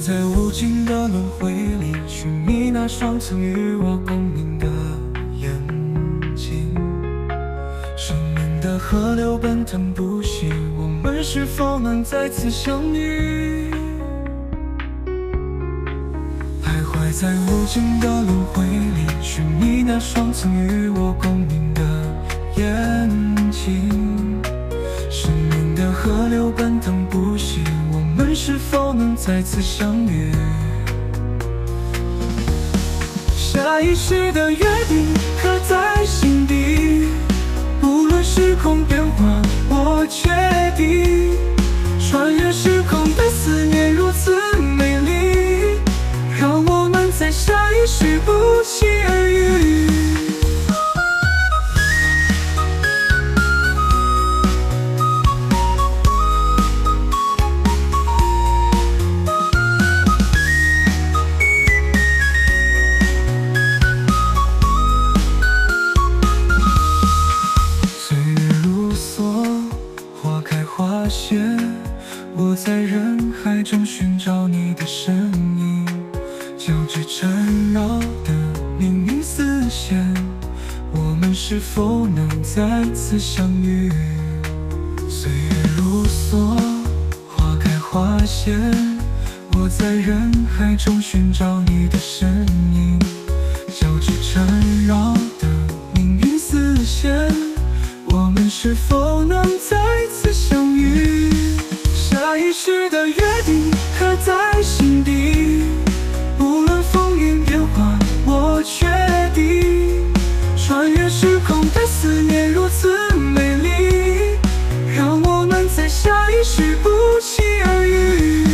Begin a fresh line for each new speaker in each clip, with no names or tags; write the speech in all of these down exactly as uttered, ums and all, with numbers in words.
在无尽的轮回里，寻觅那双曾与我共鸣的眼睛。生命的河流奔腾不息，我们是否能再次相遇？徘徊在无尽的轮回里，寻觅那双曾与我共鸣的眼睛。生命的河流奔腾不息，我们是否能再次相遇？下一世的约定刻在心底，无论时空变化，我确定。穿越时空的思念如此美丽，让我们在下一世不期而遇。我在人海中寻找你的身影，交织缠绕的命运丝线，我们是否能再次相遇？岁月如梭，花开花谢，我在人海中寻找你的身影，交织缠绕的命运丝线，我们是否能再次相遇？下一世的约定刻在心底，无论风云变幻，我确定。穿越时空的思念如此美丽，让我们在下一世不期而遇。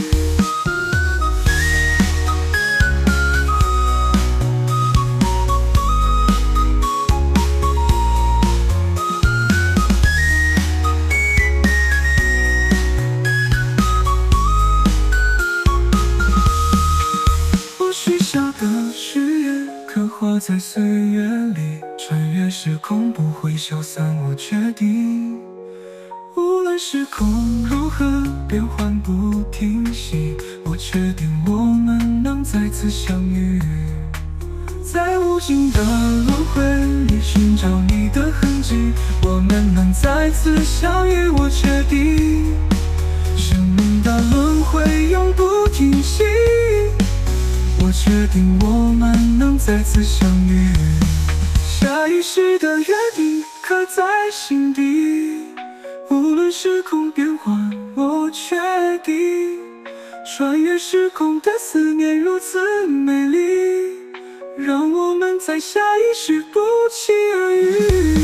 刻在岁月里，穿越时空不会消散，我确定。无论时空如何变幻不停息，我确定我们能再次相遇。在无尽的轮回里寻找你的痕迹，我们能再次相遇，我确定。生命的轮回永不停息，我确定我们能再次相遇。下一世的约定刻在心底，无论时空变幻，我确定。穿越时空的思念如此美丽，让我们在下一世不期而遇。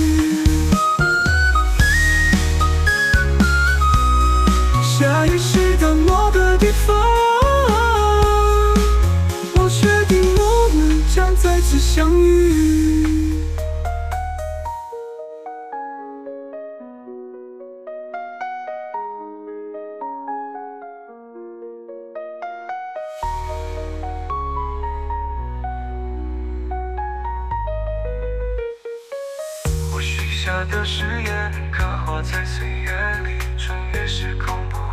下一世的某个地方，将再次相遇。我许下的誓言刻画在岁月里，穿越时空不